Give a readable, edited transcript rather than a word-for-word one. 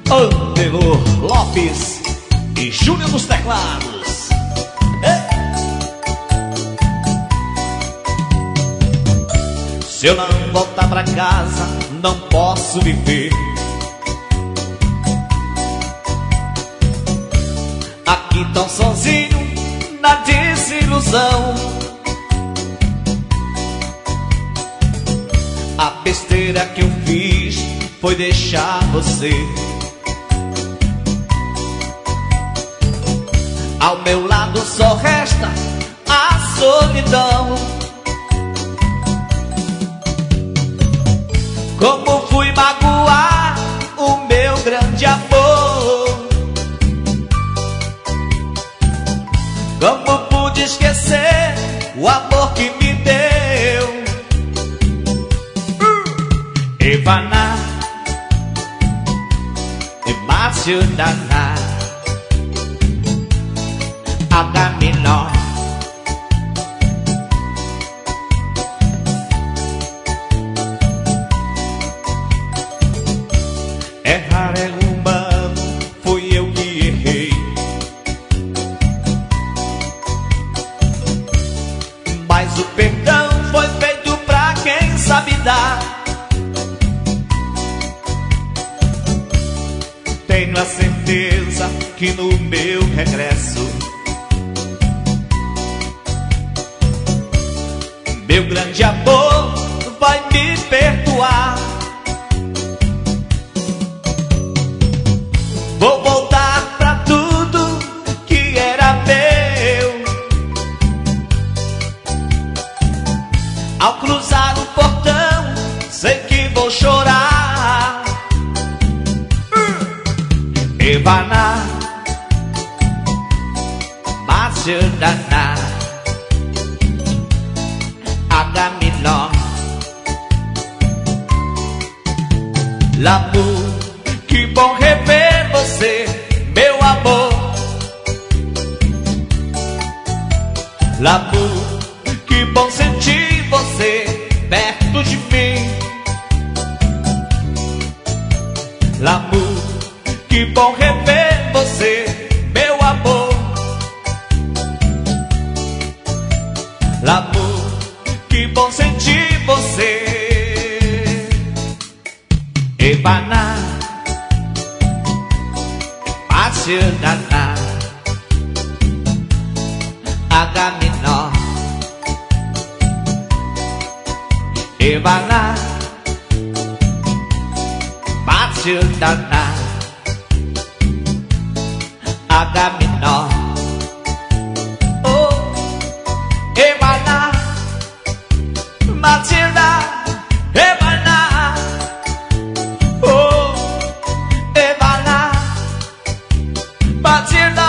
Antenor Lopes e Júnior nos teclados. Se eu não voltar pra casa, não posso viver. Aqui tão sozinho, na desilusão. A besteira que eu fiz foi deixar você. Ao meu lado só resta a solidão. Como fui magoar o meu grande amor? Como pude esquecer o amor que me deu? Ivana, Emociona, Agamemnon. Errar é humano, fui eu que errei. Mas o perdão foi feito pra quem sabe dar. Tenho a certeza que no meu regresso, meu grande amor vai me perdoar. Vou voltar pra tudo que era meu. Ao cruzar o portão, sei que vou chorar. Ivana, Emociona, Agamemnon. L'amour, que bom rever você, meu amor. L'amour, que bom sentir você perto de mim. L'amour, que bom rever você, meu amor. L'amour, que bom sentir você. Ivana, Emociona, Agamemnon. Ivana, Emociona, Agamemnon. Oh, Ivana, Matilda, Ivana. Oh, Ivana, Matilda.